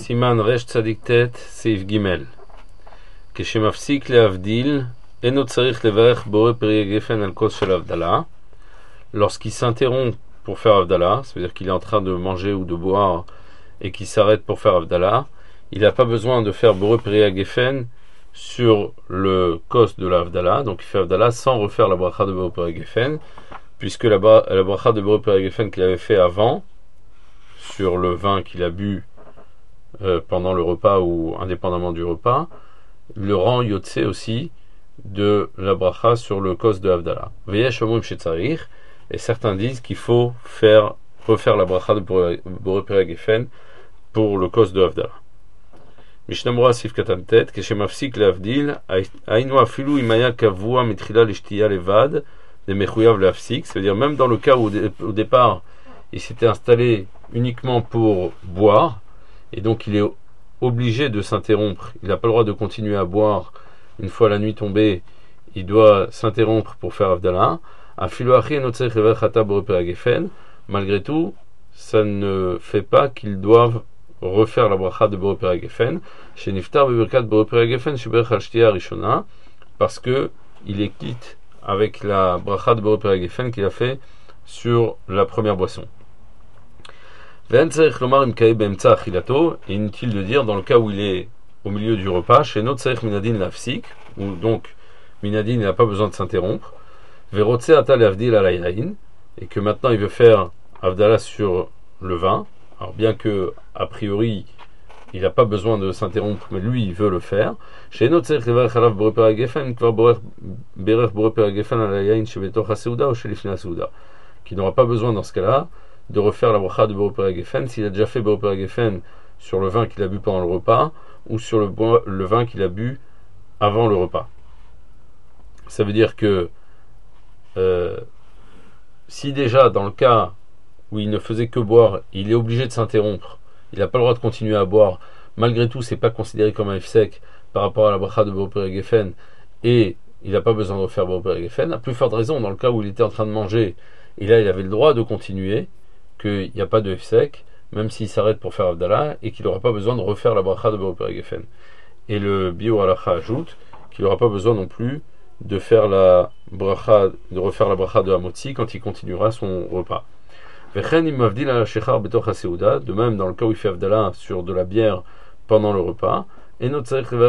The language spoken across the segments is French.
Siman Resh Tzadik Tet Seif Gimel. Keshemafsik leavdil eno tzarich levarech boré peri gefen al kos shel avdala. Lorsqu'il s'interrompt pour faire avdala, c'est-à-dire qu'il est en train de manger ou de boire et qu'il s'arrête pour faire avdala, il n'a pas besoin de faire boré peri gefen sur le kos de l'avdala, donc il fait avdala sans refaire la bracha de boré peri gefen, puisque la bracha de boré peri gefen qu'il avait fait avant sur le vin qu'il a bu pendant le repas ou indépendamment du repas, le rend yotse aussi de la bracha sur le kos de Havdalah. Et certains disent qu'il faut refaire la bracha de Boré Peri Gefen pour le kos de Havdalah. Mishnamura Sif Katantet, Keshemafsik leavdil, Ainu afilu imaya kavua mitrila lishtiya levad, de mechuyav leafsik, c'est-à-dire même dans le cas où au départ il s'était installé uniquement pour boire, et donc il est obligé de s'interrompre, il n'a pas le droit de continuer à boire une fois la nuit tombée, il doit s'interrompre pour faire Havdalah. Malgré tout, ça ne fait pas qu'ils doivent refaire la bracha de Boré Peri Gefen, chez Niftar Beberkat Boré Peri Gefen, chez Berach Al-Shtiya Rishona, parce que il est quitte avec la bracha de Boré Peri Gefen qu'il a fait sur la première boisson. Et inutile de dire, dans le cas où il est au milieu du repas, chez notre Tzarich Minadin Lafsik, où donc Minadin n'a pas besoin de s'interrompre, Verotse Atal Avdil Alayain, et que maintenant il veut faire Havdalah sur le vin, alors bien que a priori il n'a pas besoin de s'interrompre, mais lui il veut le faire, chez notre Tzarich Levarech Alav Boré Peri Gefen, Kvar Berech Boré Peri Gefen Alayain, chez Betoch HaSeuda ou chez Lifnei HaSeuda, qui n'aura pas besoin dans ce cas-là de refaire la bracha de Boré Peri Gefen s'il a déjà fait Boré Peri Gefen sur le vin qu'il a bu pendant le repas ou sur le vin qu'il a bu avant le repas. Ça veut dire que si déjà dans le cas où il ne faisait que boire, il est obligé de s'interrompre, il n'a pas le droit de continuer à boire, malgré tout c'est pas considéré comme un ifsek par rapport à la bracha de Boré Peri Gefen et il n'a pas besoin de refaire Boré Peri Gefen, à plus forte raison dans le cas où il était en train de manger et là il avait le droit de continuer, qu'il n'y a pas de ifsek, même s'il s'arrête pour faire Havdalah, et qu'il n'aura pas besoin de refaire la bracha de Boré Peri Gefen. Et le Biur Halacha ajoute qu'il n'aura pas besoin non plus de refaire la bracha de Hamotzi quand il continuera son repas. De même, dans le cas où il fait Havdalah sur de la bière pendant le repas, il n'aura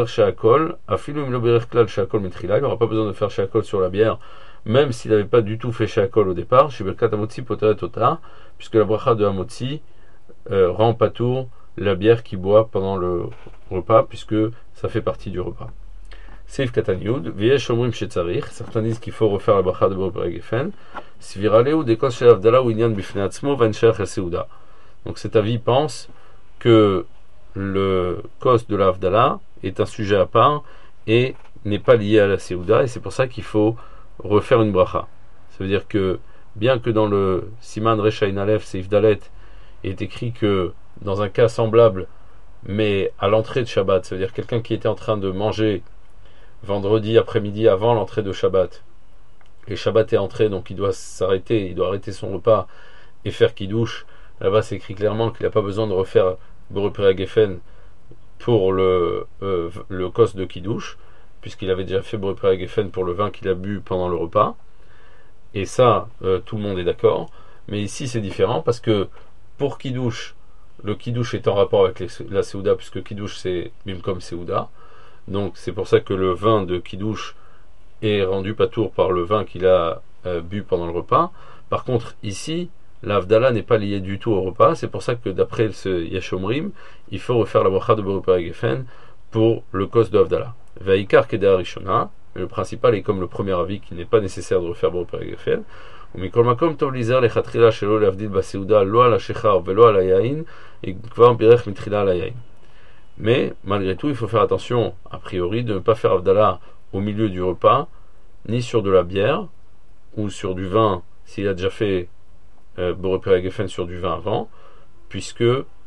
pas besoin de faire Sheakol sur la bière, même s'il n'avait pas du tout fait Sheakol au départ, puisque la bracha de Hamotzi rend patour la bière qu'il boit pendant le repas, puisque ça fait partie du repas. Seif Katan Yud, Viesh Omrim Shetzarich, certains disent qu'il faut refaire la bracha de Boré Peri Gefen, Sviraleu Dekos Shel Havdalah ou Inyan Bifnei Atzmo Vanshach HaSeuda. Donc cet avis pense que le kos de la Havdalah est un sujet à part et n'est pas lié à la Seuda, et c'est pour ça qu'il faut refaire une bracha. Ça veut dire que bien que dans le Siman Resh Ayin Aleph Seif Dalet il est écrit que dans un cas semblable, mais à l'entrée de Shabbat, ça veut dire quelqu'un qui était en train de manger vendredi après-midi avant l'entrée de Shabbat, et Shabbat est entré, donc il doit s'arrêter, il doit arrêter son repas et faire Kiddush. Là-bas c'est écrit clairement qu'il n'a pas besoin de refaire Boré Peri Gefen pour le kos de Kiddush, puisqu'il avait déjà fait Boré Peri Gefen pour le vin qu'il a bu pendant le repas, et ça tout le monde est d'accord. Mais ici c'est différent, parce que pour Kiddush, le Kiddush est en rapport avec la Seuda, puisque Kiddush c'est Bimkom Seuda, donc c'est pour ça que le vin de Kiddush est rendu patour par le vin qu'il a bu pendant le repas. Par contre ici, l'Havdalah n'est pas liée du tout au repas, c'est pour ça que d'après ce Yeshomrim, il faut refaire la bracha de Boré Peri Gefen pour le kos de Havdalah. Veikar Kedar Rishona, mais le principal est comme le premier avis qu'il n'est pas nécessaire de refaire Boré Peri Gefen. Mais malgré tout, il faut faire attention, a priori, de ne pas faire Havdalah au milieu du repas, ni sur de la bière, ou sur du vin, s'il a déjà fait Boré Peri Gefen sur du vin avant, puisque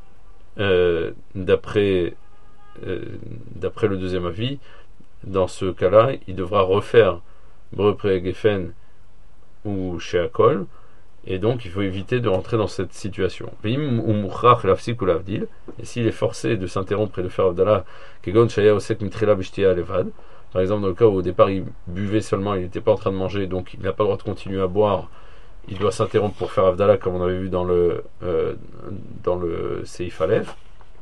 d'après le deuxième avis, dans ce cas-là, il devra refaire Boré Peri Gefen ou Sheakol, Et donc, il faut éviter de rentrer dans cette situation. Et s'il est forcé de s'interrompre et de faire Avdala, par exemple, dans le cas où au départ il buvait seulement, il n'était pas en train de manger, donc il n'a pas le droit de continuer à boire, il doit s'interrompre pour faire Avdala, comme on avait vu dans le Seif Aleph.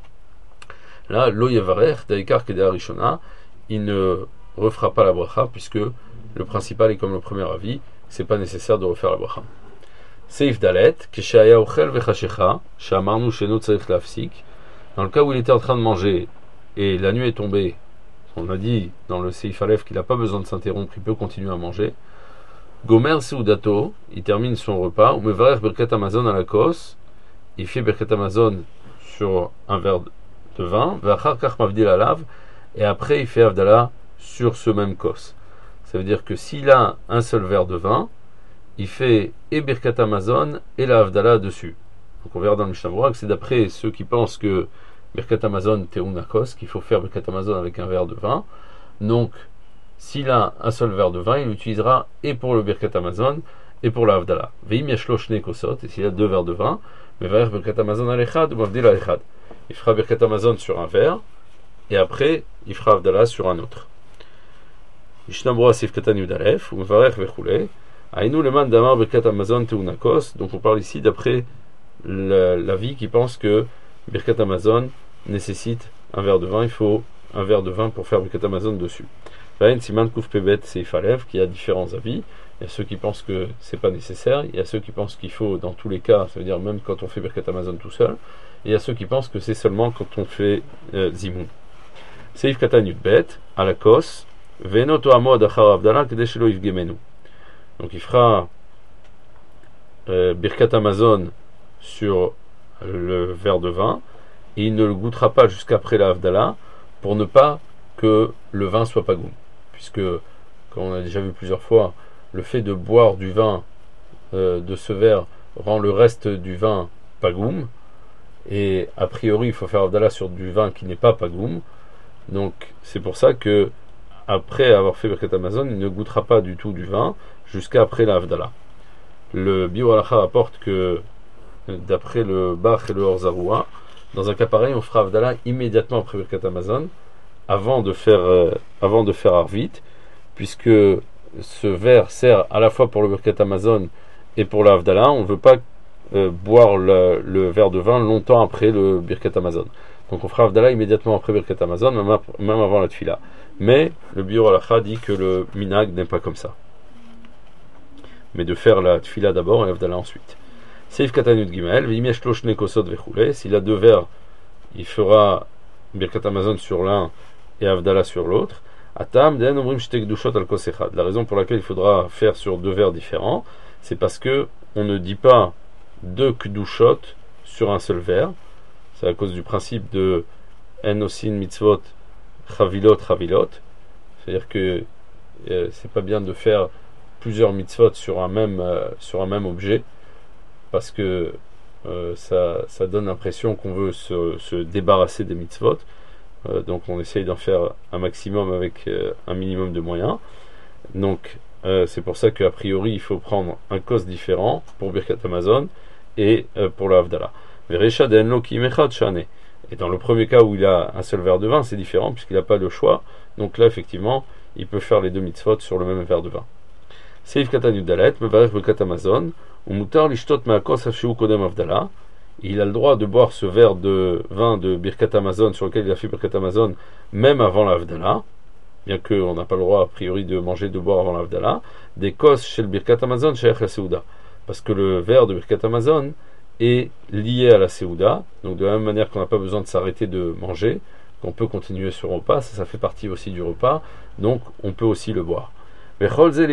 Là, Lo Yevarer, Daikar Kedea Rishona, il ne refera pas la bracha, puisque le principal est comme le premier avis, c'est pas nécessaire de refaire la bracha. Seif Dalet, Keshaya Ochel Vechashecha, Shamarnu Sheno Tzarech Lafsik, dans le cas où il était en train de manger et la nuit est tombée, on a dit dans le Seif Aleph qu'il n'a pas besoin de s'interrompre, il peut continuer à manger. Gomer Seudato, il termine son repas, ou Mevarer Birkat Amazon à la kos, il fait Birkat Amazon sur un verre de vin, Vachar Kach Mavdil Alav, et après il fait Avdala sur ce même kos. Ça veut dire que s'il a un seul verre de vin, il fait et Birkat Amazon et la Avdala dessus. Donc on verra dans le Mishnah Berurah que c'est d'après ceux qui pensent que Birkat Amazon Teunakos, qu'il faut faire Birkat Amazon avec un verre de vin. Donc, s'il a un seul verre de vin, il l'utilisera et pour le Birkat Amazon et pour la Avdala. Veim yeshlo shne kosot, et s'il a deux verres de vin, mais va faire Birkat Amazon al echad ou Avdil al echad. Il fera Birkat Amazon sur un verre et après il fera Avdala sur un autre. Mishnah Berurah Seif Katan Yud Aleph, ou Mevarech vechule. Aïnou leman damar Birkat Amazon Teunakos. Donc on parle ici d'après l'avis qui pense que Birkat Amazon nécessite un verre de vin, il faut un verre de vin pour faire Birkat Amazon dessus. Siman Kouf Pebet Seif Aleph, qui a différents avis. Il y a ceux qui pensent que c'est pas nécessaire, il y a ceux qui pensent qu'il faut dans tous les cas, ça veut dire même quand on fait Birkat Amazon tout seul, et il y a ceux qui pensent que c'est seulement quand on fait Zimoun. Seif Katan Yudbet, à la kos, Venoto Amod Achar Avdala Kedeshelo Yivgemenu. Donc il fera Birkat Amazon sur le verre de vin, et il ne le goûtera pas jusqu'après la Havdalah pour ne pas que le vin soit pas goût. Puisque, comme on a déjà vu plusieurs fois, le fait de boire du vin de ce verre rend le reste du vin pagoum, et a priori il faut faire Havdalah sur du vin qui n'est pas pagoum. Donc c'est pour ça que après avoir fait Birkat Amazon, il ne goûtera pas du tout du vin jusqu'à après la Havdalah. Le Biur Halacha rapporte que d'après le Bach et le Orzaroua, dans un cas pareil, on fera Havdalah immédiatement après Birkat Amazon, avant de faire Arvit, puisque ce verre sert à la fois pour le Birkat Amazon et pour la Havdalah. On ne veut pas boire le verre de vin longtemps après le Birkat Amazon. Donc on fera Havdalah immédiatement après Birkat Amazon, même avant la Tfila. Mais le Biur Halacha dit que le Minag n'est pas comme ça. Mais de faire la Tfila d'abord et Havdalah ensuite. Seif Katanyut Gimel, Vimiyesh Loshne Kosot Vechule. S'il a deux verres, il fera Birkat Amazon sur l'un et Havdalah sur l'autre. Atam Den Omrim Shtek Dushot Al Kos Echad. La raison pour laquelle il faudra faire sur deux verres différents, c'est parce que on ne dit pas deux Kdushot sur un seul verre. C'est à cause du principe de En Osin Mitzvot Chavilot Chavilot. C'est-à-dire que c'est pas bien de faire plusieurs mitzvot sur un même objet, parce que ça donne l'impression qu'on veut se débarrasser des mitzvot. Donc on essaye d'en faire un maximum avec un minimum de moyens. Donc c'est pour ça qu'a priori il faut prendre un kos différent pour Birkat Amazon et pour la Havdalah. Et dans le premier cas où il a un seul verre de vin, c'est différent puisqu'il n'a pas le choix. Donc là effectivement il peut faire les deux mitzvot sur le même verre de vin. Seif Katan Yudalet, Mevarech Birkat Amazon, ou Mutar Lishtot Me'akos Hashiu Kodem Havdalah. Il a le droit de boire ce verre de vin de Birkat Amazon sur lequel il a fait Birkat Amazon même avant la Havdalah, bien qu'on n'a pas le droit a priori de manger, de boire avant la Havdalah. Des kos chez le Birkat Amazon Sheikh la Seuda, parce que le verre de Birkat Amazon est lié à la Seuda. Donc de la même manière qu'on n'a pas besoin de s'arrêter de manger, qu'on peut continuer sur repas, ça fait partie aussi du repas, donc on peut aussi le boire. Mais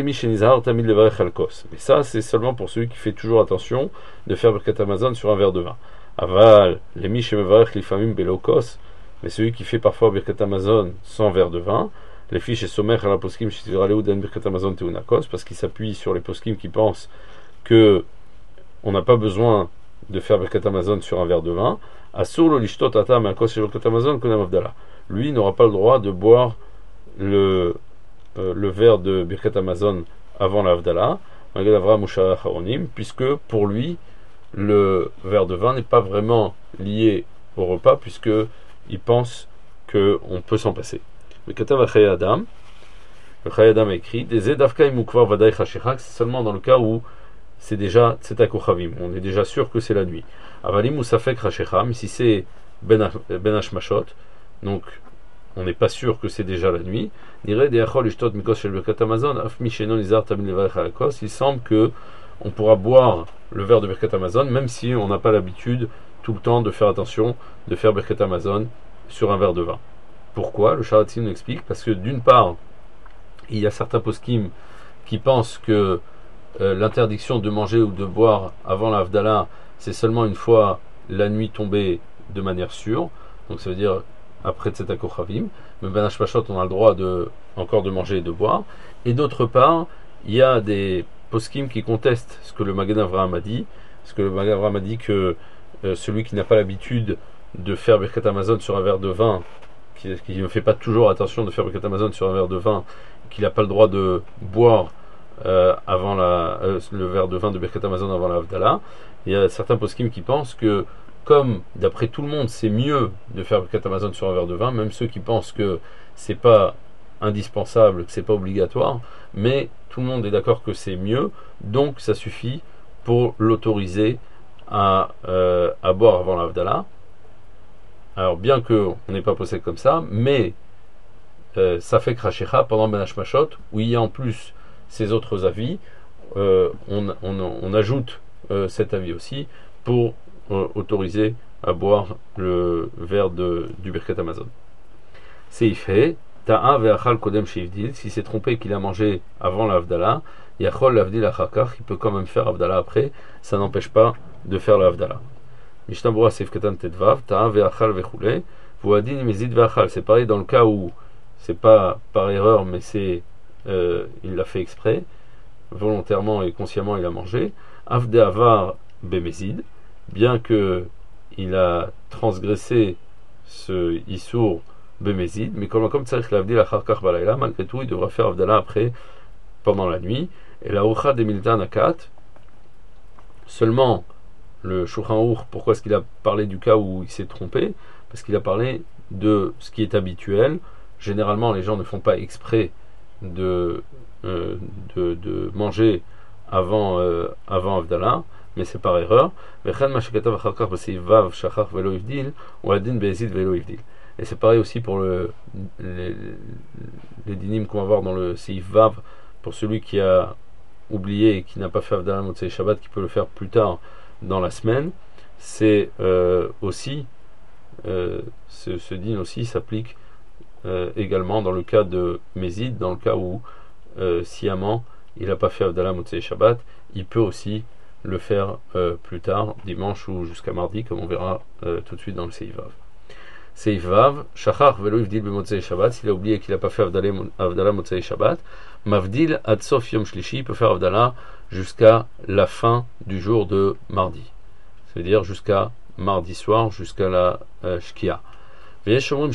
ça, c'est seulement pour celui qui fait toujours attention de faire Birkat Amazon sur un verre de vin. Aval, les miches mevarech lifamim belokos, mais celui qui fait parfois Birkat Amazon sans verre de vin, les fiches et sommer à la poskim shitiraleudan Birkat Amazon teunakos, parce qu'il s'appuie sur les poskim qui pensent que on n'a pas besoin de faire Birkat Amazon sur un verre de vin. Asur lo lishtot atam akos shel Birkat Amazon konam avdala. Lui n'aura pas le droit de boire le verre de Birkat Amazon avant la Havdalah, Magad Avraham Mouchar Acharonim, puisque pour lui, le verre de vin n'est pas vraiment lié au repas, puisque il pense qu'on peut s'en passer. Le Katav Achai Adam, le Chai Adam a écrit des Edavka Imukvar Vadai Chashechak, c'est seulement dans le cas où c'est déjà Tzetak Ochavim, on est déjà sûr que c'est la nuit. Avalim Usafek Chashecham, si c'est Ben Hashmashot, donc on n'est pas sûr que c'est déjà la nuit. Il semble que on pourra boire le verre de Birkat Hamazon, même si on n'a pas l'habitude tout le temps de faire attention, de faire Birkat Hamazon sur un verre de vin. Pourquoi? Le Sharatzim nous explique, parce que d'une part, il y a certains poskim qui pensent que l'interdiction de manger ou de boire avant la Havdalah, c'est seulement une fois la nuit tombée de manière sûre, donc ça veut dire après Tzetak Ochavim, mais Ben Hashmashot, on a le droit encore de manger et de boire. Et d'autre part, il y a des poskim qui contestent ce que le Magen Avraham a dit, parce que le Magen Avraham a dit que celui qui n'a pas l'habitude de faire Birkat Hamazon sur un verre de vin, qui ne fait pas toujours attention de faire Birkat Hamazon sur un verre de vin, qu'il n'a pas le droit de boire avant le verre de vin de Birkat Hamazon avant la Havdalah, il y a certains poskim qui pensent que comme d'après tout le monde c'est mieux de faire Birkat Hamazon sur un verre de vin, même ceux qui pensent que c'est pas indispensable, que c'est pas obligatoire, mais tout le monde est d'accord que c'est mieux, donc ça suffit pour l'autoriser à boire avant la Havdalah. Alors bien qu'on n'est pas posé comme ça, mais ça fait Krashecha pendant Ben Hashmashot, où il y a en plus ces autres avis, on ajoute cet avis aussi pour autorisé à boire le verre du Birkat Hamazon. Seifhe, Ta'a ve'achal kodem sheivdil, s'il s'est trompé qu'il a mangé avant la Havdalah, Yachol l'avdil achakach, il peut quand même faire Havdalah après, ça n'empêche pas de faire la Havdalah. Mishnah Berurah Seif Katan Tedvav, Ta'a ve'achal ve'choulé, Vuadin mezid ve'achal, c'est pareil dans le cas où c'est pas par erreur, mais il l'a fait exprès, volontairement et consciemment il a mangé, Avde avar bemezid, bien que il a transgressé ce Issour Bemezid, mais comme tzarich l'avdil acharkach balayla, malgré tout, il devra faire Havdalah après, pendant la nuit. Et la Ucha de Miltan Akat, seulement le Shulchan Aruch, pourquoi est-ce qu'il a parlé du cas où il s'est trompé? Parce qu'il a parlé de ce qui est habituel. Généralement, les gens ne font pas exprès de manger avant Havdalah, mais c'est par erreur. Et c'est pareil aussi pour les dinim qu'on va voir dans le Seif Vav, pour celui qui a oublié et qui n'a pas fait Havdalah Motzei Shabbat, qui peut le faire plus tard dans la semaine. C'est aussi, ce din aussi s'applique également dans le cas de Mézid, dans le cas où sciemment il n'a pas fait Havdalah Motzei Shabbat, il peut aussi le faire plus tard, dimanche ou jusqu'à mardi, comme on verra tout de suite dans le Seif Vav. Seif Vav, Shachar velo Ivdil b'Motzei Shabbat, s'il a oublié qu'il n'a pas fait Havdalah Motzei Shabbat, Mavdil ad sof Yom Shlishi, il peut faire Havdalah jusqu'à la fin du jour de mardi, c'est-à-dire jusqu'à mardi soir, jusqu'à la Shkia. Certains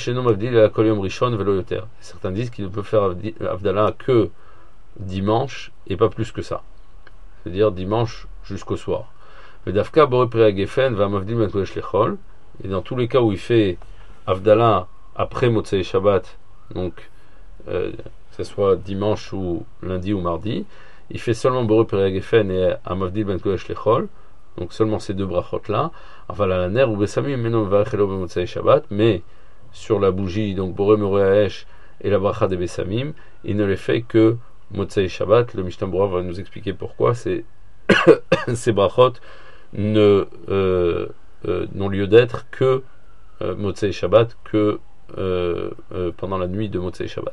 disent qu'il ne peut faire Havdalah que dimanche et pas plus que ça, c'est-à-dire dimanche jusqu'au soir. Et dans tous les cas où il fait Havdalah après Motzei Shabbat, donc que ce soit dimanche ou lundi ou mardi, il fait seulement Boré Peri Gefen et Amavdil Ben Kodesh Lechol, donc seulement ces deux brachot là, ou Besamim Menom Varechelo Ben Motzei Shabbat, mais sur la bougie, donc Boré Moré Haesh et la bracha des Besamim, il ne les fait que Motzei Shabbat. Le Mishnah Berurah va nous expliquer pourquoi ces brachot n'ont lieu d'être que Motzei Shabbat, que pendant la nuit de Motzei Shabbat.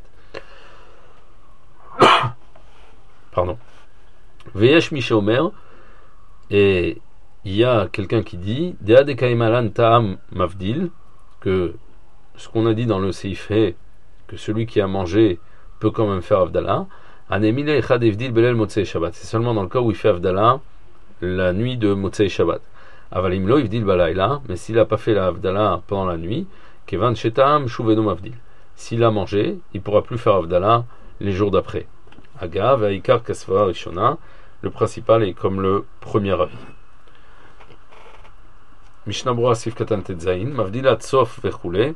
Pardon. Veyesh Mishe Omer, et il y a quelqu'un qui dit Dea de Kaimalan Ta'am Mavdil, que ce qu'on a dit dans le Seif, que celui qui a mangé peut quand même faire Havdalah. Anemile Echad Evdil Belel Motzei Shabbat, c'est seulement dans le cas où il fait Havdalah la nuit de Motzei Shabbat. Avalim lo Evdil Balayla, mais s'il n'a pas fait la Havdalah pendant la nuit, Kevan Shetam Shuvenu Mavdil, s'il a mangé, il ne pourra plus faire Havdalah les jours d'après. Agav Aikar Kasvara Rishona, le principal est comme le premier avis. Mishnah Brura Sif Katan Tetzain, Mavdilat Sof Vechule.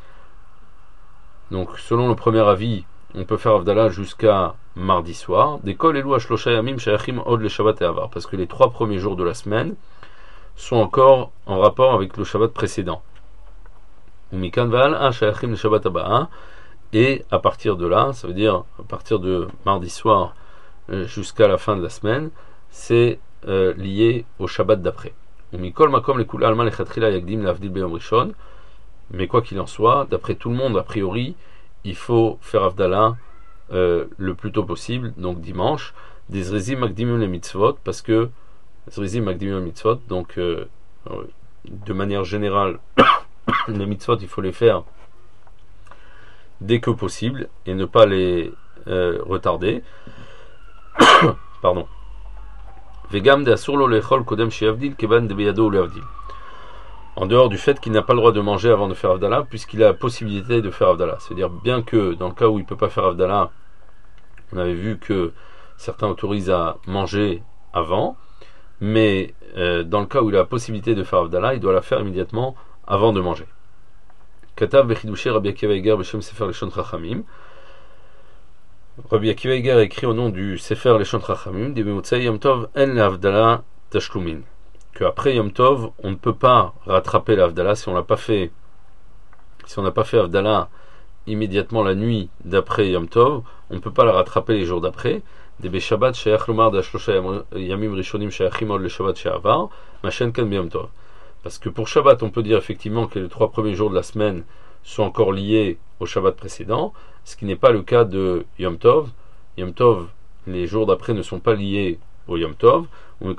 Donc, selon le premier avis, on peut faire Avdallah jusqu'à mardi soir. Dekol Elou Ashlosha Yamim Shayachim Od le Shabbat et Avar. Parce que les 3 premiers jours de la semaine sont encore en rapport avec le Shabbat précédent. Umikan Val A Shayachim le Shabbat Abaa. Et à partir de là, ça veut dire à partir de mardi soir jusqu'à la fin de la semaine, c'est lié au Shabbat d'après. Umikol Makom le Kula Alma Lechatchila Yagdim Lavdil Beyom Rishon. Mais quoi qu'il en soit, d'après tout le monde, a priori, il faut faire Avdallah le plus tôt possible, donc dimanche, des Zrizim Magdimim les mitzvot, parce que Zrizim Magdimim les mitzvot, donc de manière générale, les mitzvot, il faut les faire dès que possible et ne pas les retarder. Pardon. Vegam de Asur lo lechol kodem sheavdil keban de beyado ou leavdil. En dehors du fait qu'il n'a pas le droit de manger avant de faire Avdallah, puisqu'il a la possibilité de faire Avdallah. C'est-à-dire, bien que dans le cas où il ne peut pas faire Avdallah, on avait vu que certains autorisent à manger avant, mais dans le cas où il a la possibilité de faire Avdallah, il doit la faire immédiatement avant de manger. Katav bechidouché Rabbi Akiva Eger b'shem Sefer Leshon Chachamim. Rabbi Akiva Eger écrit au nom du Sefer Leshon Chachamim, de Bemotzei Yom Tov en l'Avdallah tashlumin. Qu'après Yom Tov, on ne peut pas rattraper l'Avdallah si on n'a pas fait Avdallah immédiatement la nuit d'après Yom Tov, on ne peut pas la rattraper les jours d'après. Des Beshabbat Shayach Lomar d'Ashlosha Yamim Rishonim Shayachim Od le Shabbat She'avar, Machen Kan B'Yom Tov. Parce que pour Shabbat, on peut dire effectivement que les 3 premiers jours de la semaine sont encore liés au Shabbat précédent, ce qui n'est pas le cas de Yom Tov. Yom Tov, les jours d'après ne sont pas liés au Yom Tov. Mais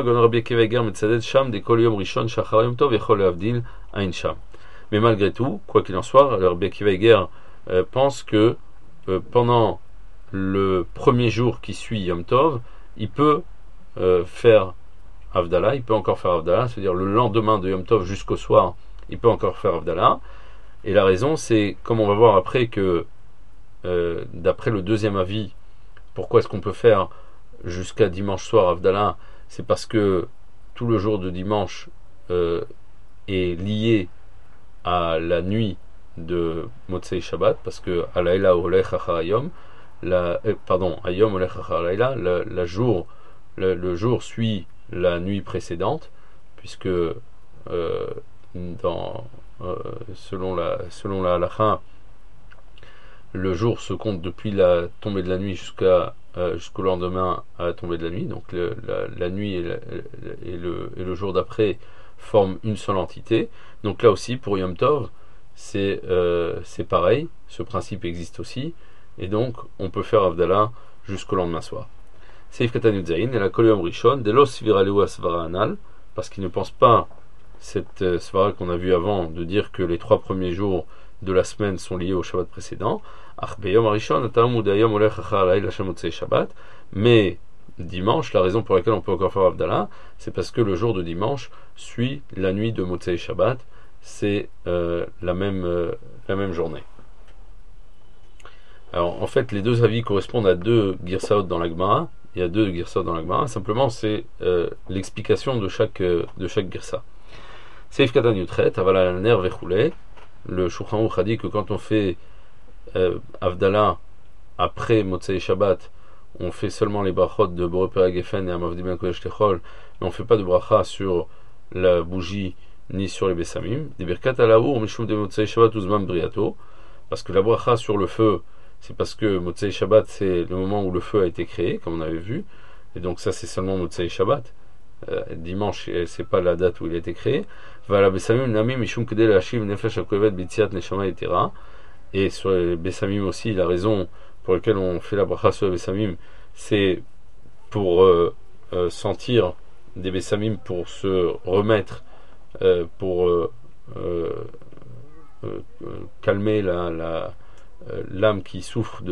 malgré tout, quoi qu'il en soit, Rabbi Akiva Eger pense que pendant le premier jour qui suit Yom Tov, il peut faire Avdallah, il peut encore faire Avdallah, c'est-à-dire le lendemain de Yom Tov jusqu'au soir, il peut encore faire Avdallah. Et la raison, c'est, comme on va voir après, que d'après le deuxième avis, pourquoi est-ce qu'on peut faire jusqu'à dimanche soir Avdallah, c'est parce que tout le jour de dimanche est lié à la nuit de Motzei Shabbat, parce que Alayla olech achar hayom, Hayom olech achar Alayla, le jour suit la nuit précédente, puisque selon la halakha, le jour se compte depuis la tombée de la nuit jusqu'au lendemain à la tombée de la nuit. Donc la nuit et le jour d'après forment une seule entité. Donc là aussi, pour Yom Tov, c'est pareil. Ce principe existe aussi. Et donc, on peut faire Avdallah jusqu'au lendemain soir. Seif Katan Yudzaïn, et la Kol Yom Rishon, Delos Sviraleu Asvara Anal, parce qu'il ne pense pas cette svara qu'on a vue avant, de dire que les 3 premiers jours de la semaine sont liés au Shabbat précédent. Mais dimanche, la raison pour laquelle on peut encore faire Avdallah, c'est parce que le jour de dimanche suit la nuit de Motzei Shabbat, c'est la même journée. Alors en fait, les deux avis correspondent à 2 Girsaot dans la Gemara. Il y a 2 Girsaot dans la Gemara. Simplement, c'est l'explication de chaque Girsa. Seif Katan Yutret, Avala Ner Vechule. Le Shulchan Aruch a dit que quand on fait Avdallah après Motzei Shabbat, on fait seulement les brachot de Boré Perek Geffen et Amavdi Ben Kodesh Techol, mais on ne fait pas de bracha sur la bougie ni sur les Bessamim. Des Birkat Alaour Mishum de Motzei Shabbat Uzman Briato, parce que la bracha sur le feu, c'est parce que Motzei Shabbat, c'est le moment où le feu a été créé, comme on avait vu, et donc ça c'est seulement Motzei Shabbat. Dimanche, c'est pas la date où il a été créé. Et sur les Bessamim aussi, la raison pour laquelle on fait la bracha sur les Bessamim, c'est pour sentir des Bessamim, pour se remettre, pour calmer l'âme qui souffre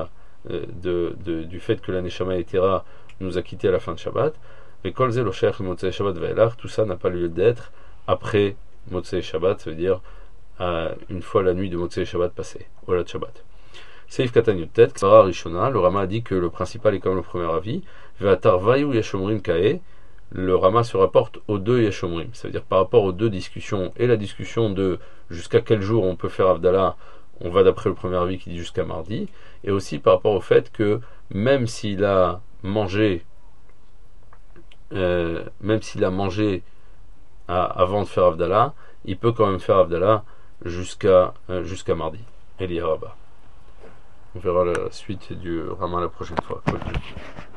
du fait que la Neshama Etera nous a quittés à la fin de Shabbat. Mais tout ça n'a pas lieu d'être après Motzei Shabbat, ça veut dire une fois la nuit de Motzei Shabbat passée, Olat Shabbat. Seif Katan Yutet, Kara Rishona, le Rama a dit que le principal est comme le premier avis. Ve'atar vayu yeshomrim kae. Le Rama se rapporte aux deux yeshomrim. Ça veut dire par rapport aux deux discussions, et la discussion de jusqu'à quel jour on peut faire Havdalah, on va d'après le premier avis qui dit jusqu'à mardi, et aussi par rapport au fait que même s'il a mangé avant de faire Havdalah, il peut quand même faire Havdalah jusqu'à mardi. Eli Rabba. On verra la suite du Rama la prochaine fois.